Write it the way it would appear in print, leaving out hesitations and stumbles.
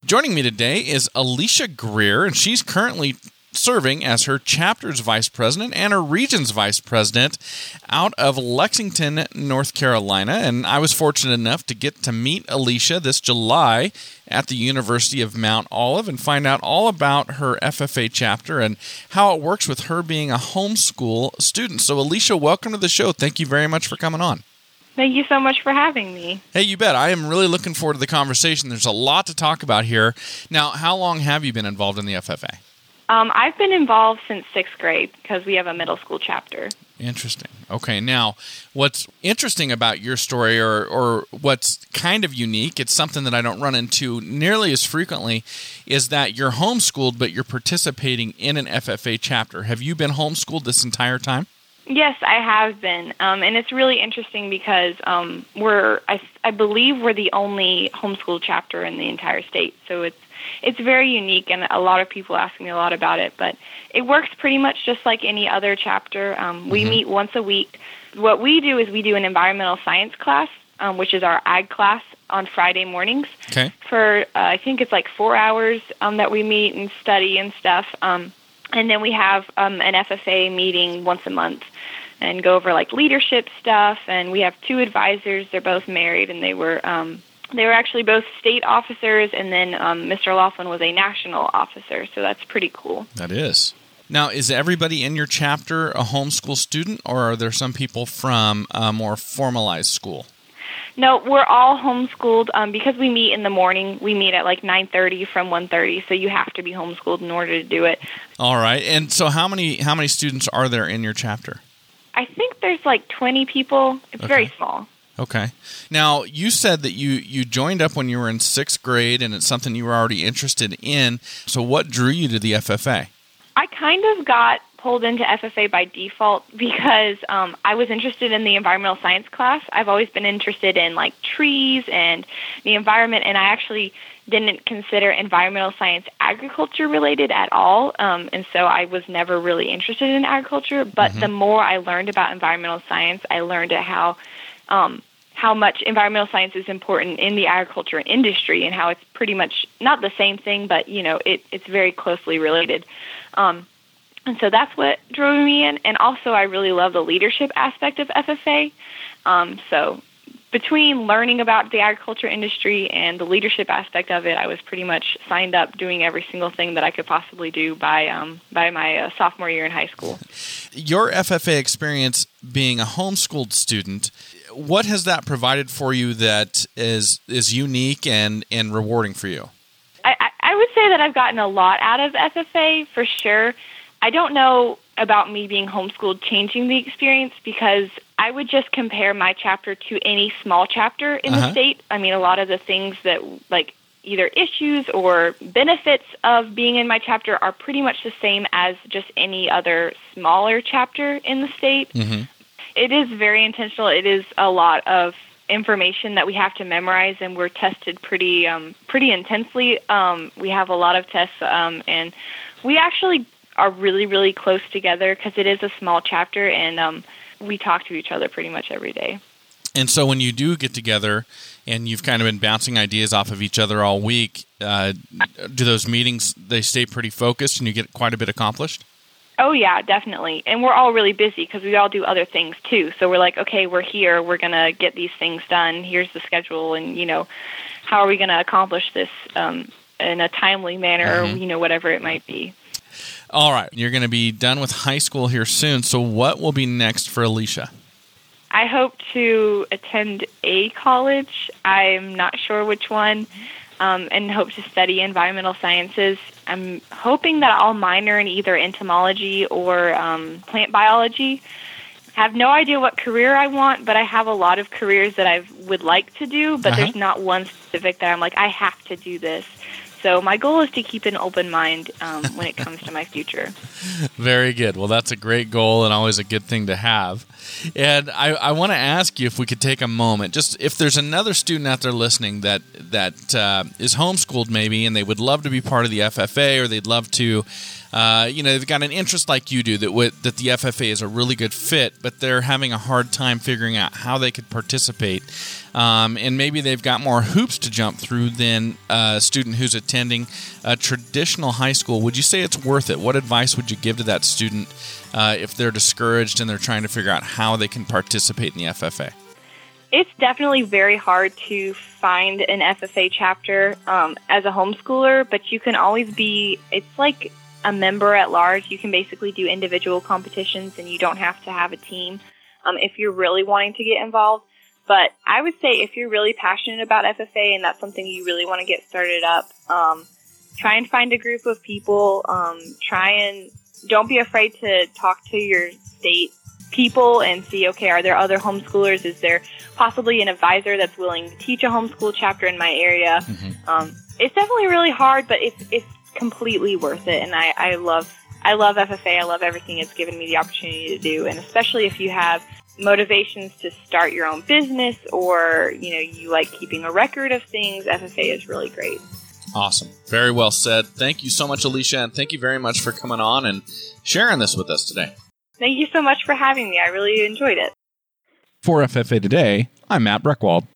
Joining me today is Alicia Greer, and she's currently serving as her chapter's vice president and her region's vice president out of Lexington, North Carolina. And I was fortunate enough to get to meet Alicia this July at the University of Mount Olive and find out all about her FFA chapter and how it works with her being a homeschool student. So Alicia, welcome to the show. Thank you very much for coming on. Thank you so much for having me. Hey, you bet. I am really looking forward to the conversation. There's a lot to talk about here. Now, how long have you been involved in the FFA? I've been involved since 6th grade because we have a middle school chapter. Interesting. Okay, now, what's interesting about your story or what's kind of unique, it's something that I don't run into nearly as frequently, is that you're homeschooled, but you're participating in an FFA chapter. Have you been homeschooled this entire time? Yes, I have been, and it's really interesting because I believe we're the only homeschool chapter in the entire state, so it's very unique, and a lot of people ask me a lot about it, but it works pretty much just like any other chapter. We meet once a week. What we do is we do an environmental science class, which is our ag class on Friday mornings. Okay. For, I think it's like 4 hours that we meet and study and stuff. And then we have an FFA meeting once a month and go over like leadership stuff. And we have 2 advisors. They're both married, and they were actually both state officers. And then Mr. Laughlin was a national officer. So that's pretty cool. That is. Now, is everybody in your chapter a homeschool student, or are there some people from a more formalized school? No, we're all homeschooled because we meet in the morning. We meet at like 9:30 from 1:30, so you have to be homeschooled in order to do it. All right. And so how many students are there in your chapter? I think there's like 20 people. It's very small. Okay. Now, you said that you joined up when you were in 6th grade, and it's something you were already interested in. So what drew you to the FFA? I kind of got pulled into FFA by default because I was interested in the environmental science class. I've always been interested in like trees and the environment, and I actually didn't consider environmental science agriculture related at all, and so I was never really interested in agriculture. But the more I learned about environmental science, I learned how much environmental science is important in the agriculture industry and how it's pretty much not the same thing, but it's very closely related. And so that's what drove me in. And also I really love the leadership aspect of FFA. So between learning about the agriculture industry and the leadership aspect of it, I was pretty much signed up doing every single thing that I could possibly do by my sophomore year in high school. Your FFA experience being a homeschooled student, what has that provided for you that is unique and rewarding for you? I would say that I've gotten a lot out of FFA for sure. I don't know about me being homeschooled changing the experience because I would just compare my chapter to any small chapter in the state. I mean, a lot of the things that, like, either issues or benefits of being in my chapter are pretty much the same as just any other smaller chapter in the state. It is very intentional. It is a lot of information that we have to memorize, and we're tested pretty intensely. We have a lot of tests, and we actually are really, really close together because it is a small chapter, and we talk to each other pretty much every day. And so when you do get together and you've kind of been bouncing ideas off of each other all week, do those meetings, they stay pretty focused and you get quite a bit accomplished? Oh, yeah, definitely. And we're all really busy because we all do other things, too. So we're like, okay, we're here. We're going to get these things done. Here's the schedule. And, how are we going to accomplish this in a timely manner, or, whatever it might be. All right. You're going to be done with high school here soon. So what will be next for Alicia? I hope to attend a college. I'm not sure which one, and hope to study environmental sciences. I'm hoping that I'll minor in either entomology or plant biology. I have no idea what career I want, but I have a lot of careers that I would like to do, but there's not one specific that I'm like, I have to do this. So my goal is to keep an open mind when it comes to my future. Very good. Well, that's a great goal and always a good thing to have. And I want to ask you if we could take a moment, just if there's another student out there listening that is homeschooled maybe, and they would love to be part of the FFA, or they'd love to, they've got an interest like you do that the FFA is a really good fit, but they're having a hard time figuring out how they could participate. and maybe they've got more hoops to jump through than a student who's attending a traditional high school. Would you say it's worth it? What advice would you give to that student if they're discouraged and they're trying to figure out how they can participate in the FFA? It's definitely very hard to find an FFA chapter as a homeschooler, but you can always it's like a member at large. You can basically do individual competitions, and you don't have to have a team if you're really wanting to get involved. But I would say if you're really passionate about FFA and that's something you really want to get started up, try and find a group of people. Don't be afraid to talk to your state people and see, okay, are there other homeschoolers? Is there possibly an advisor that's willing to teach a homeschool chapter in my area? Mm-hmm. It's definitely really hard, but it's completely worth it. And I love FFA. I love everything it's given me the opportunity to do. And especially if you have motivations to start your own business, or, you like keeping a record of things, FFA is really great. Awesome. Very well said. Thank you so much, Alicia, and thank you very much for coming on and sharing this with us today. Thank you so much for having me. I really enjoyed it. For FFA Today, I'm Matt Breckwald.